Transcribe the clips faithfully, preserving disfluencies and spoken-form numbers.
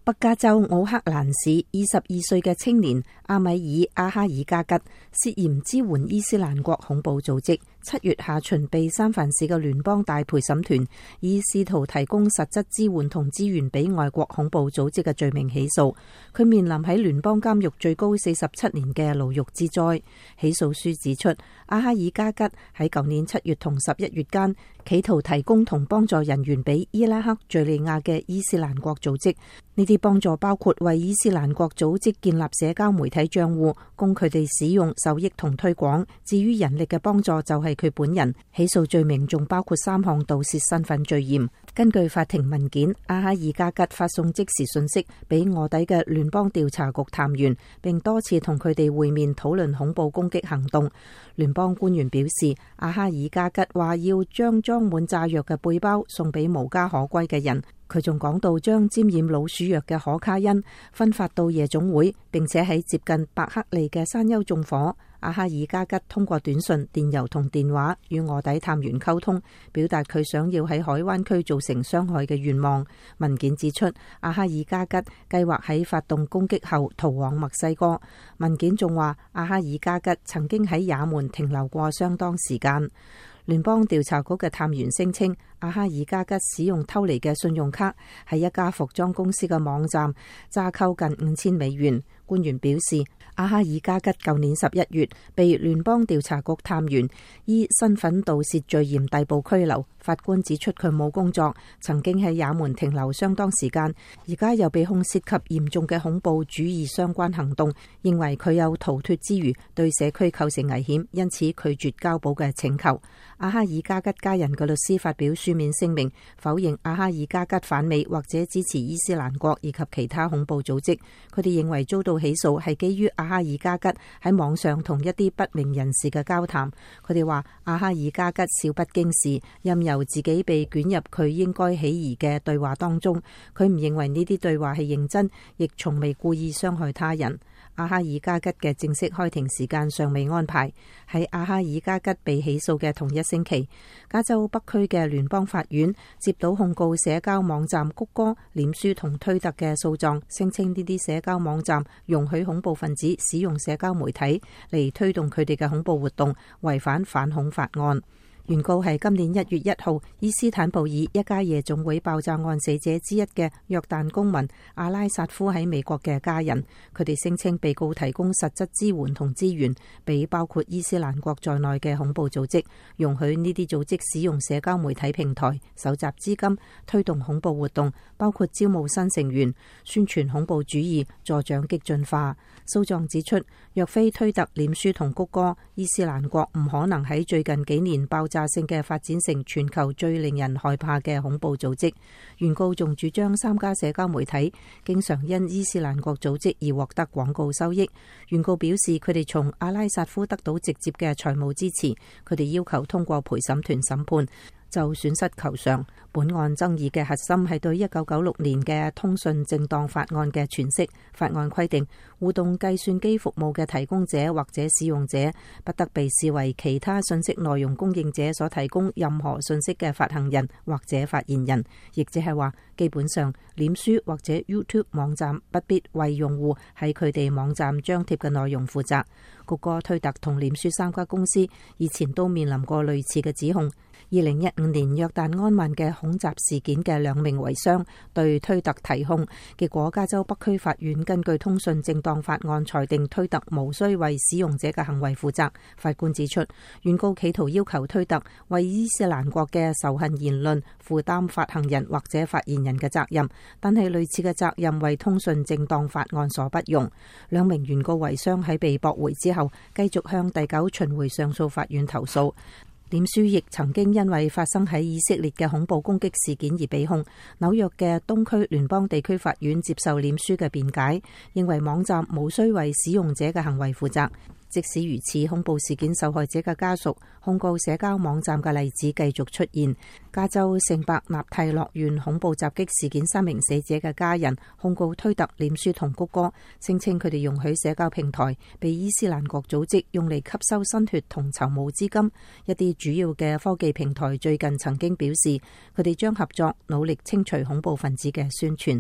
北加州奧克蘭市二十二歲嘅青年阿米爾阿哈爾加吉涉嫌支援伊斯蘭國恐怖組織，七月下旬被三藩市嘅聯邦大陪審團以試圖提供實質支援同資源俾外國恐怖組織嘅罪名起訴。佢面臨喺聯邦監獄最高四十七年嘅牢獄之災。起訴書指出，阿哈爾加吉喺舊年七月同十一月間企圖提供同幫助人員俾伊拉克、敘利亞嘅伊斯蘭國組織。呢啲幫助包括為伊斯蘭國組織建立社交媒體賬戶，供佢哋使用、受益同推廣。至於人力嘅幫助就係佢本人。起訴罪名仲包括三項盜竊身份罪嫌。根據法庭文件，阿哈爾加吉發送即時信息俾臥底嘅聯邦調查局探員，並多次同佢哋會面討論恐怖攻擊行動。聯邦官員表示，阿哈爾加吉話要將裝滿炸藥嘅背包送俾無家可歸嘅人。佢仲講到將沾染老鼠藥嘅可卡因分發到夜總會，並且喺接近伯克利嘅山丘縱火。阿哈爾加吉通過短信、電郵同電話與臥底探員溝通，表達佢想要喺海灣區造成傷害嘅願望。文件指出，阿哈爾加吉計劃喺發動攻擊後逃往墨西哥。文件仲話，阿哈爾加吉曾經喺也門停留過相當時間。聯邦調查局嘅探員聲稱，阿哈爾加吉使用偷嚟嘅信用卡喺一家服裝公司嘅網站詐扣近五千美元。官員表示，阿哈爾加吉舊年十一月被聯邦調查局探員以身份盜竊罪嫌逮捕拘留。法官指出佢冇工作，曾經喺也門停留相當時間，而家又被控涉及嚴重嘅恐怖主義相關行動，認為佢有逃脫之餘對社區構成危險，因此拒絕交保嘅請求。阿哈爾加吉家人嘅律師發表書面聲明，否認阿哈爾加吉反美或者支持伊斯蘭國以及其他恐怖組織。佢哋認為遭到起訴係基於阿哈爾加吉喺網上同一啲不明人士嘅交談。佢哋話阿哈爾加吉少不經事，任由自己被捲入佢應該起疑嘅對話當中。佢唔認為呢啲對話係認真，亦從未故意傷害他人。阿哈爾加吉嘅正式開庭時間尚未安排。喺阿哈爾加吉被起訴嘅同一星期，加州北區嘅聯邦法院接到控告社交網站谷歌、臉書同推特嘅訴狀，聲稱呢啲社交網站容許恐怖分子使用社交媒體嚟推動佢哋嘅恐怖活動，違反反恐法案。原告係今年一月一號伊斯坦布爾一家夜總會爆炸案死者之一嘅約旦公民阿拉薩夫喺美國嘅家人。佢哋聲稱被告提供實質支援同資源俾包括伊斯蘭國在內嘅恐怖組織，容許呢啲組織使用社交媒體平台搜集資金，推動恐怖活動，包括招募新成員、宣傳恐怖主義、助長激進化。訴狀指出，若非推特、臉書同谷歌，伊斯蘭國唔可能喺最近幾年爆炸性嘅發展成全球最令人害怕嘅恐怖組織。原告仲主張三家社交媒體經常因伊斯蘭國組織而獲得廣告收益。原告表示，佢哋從阿拉薩夫得到直接嘅財務支持，佢哋要求通過陪審團審判，就損失求償。本案爭議嘅核心係對一九九六年嘅通訊正當法案嘅詮釋。法案規定，互動計算機服務嘅提供者或者使用者不得被視為其他信息內容供應者所提供任何信息嘅發行人或者發言人，亦即係話，基本上臉書或者 YouTube 網站不必為用戶喺佢哋網站張貼嘅內容負責。谷歌、推特同臉書三家公司以前都面臨過類似嘅指控。二零一五年約旦安曼嘅恐襲事件嘅兩名遺孀對推特提控，結果加州北區法院根據通訊正當法案裁定推特無需為使用者嘅行為負責。法官指出，原告企圖要求推特為伊斯蘭國嘅仇恨言論負擔發行人或者發言人嘅責任，但係類似嘅責任為通訊正當法案所不容。兩名原告遺孀喺被駁回之後，繼續向第九巡迴上訴法院投訴。臉書亦曾經因為發生喺以色列嘅恐怖攻擊事件而被控。紐約嘅東區聯邦地區法院接受臉書嘅辯解，認為網站無需為使用者嘅行為負責。即使如此，恐怖事件受害者嘅家屬控告社交網站嘅例子繼續出現。加州聖伯納蒂諾縣恐怖襲擊事件三名死者嘅家人控告推特、臉書同谷歌，聲稱佢哋容許社交平台被伊斯蘭國組織用嚟吸收新血同籌募資金。一啲主要嘅科技平台最近曾經表示，佢哋將合作努力清除恐怖分子嘅宣傳。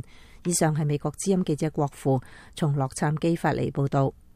以上係美國之音記者郭富從洛杉磯發嚟報道。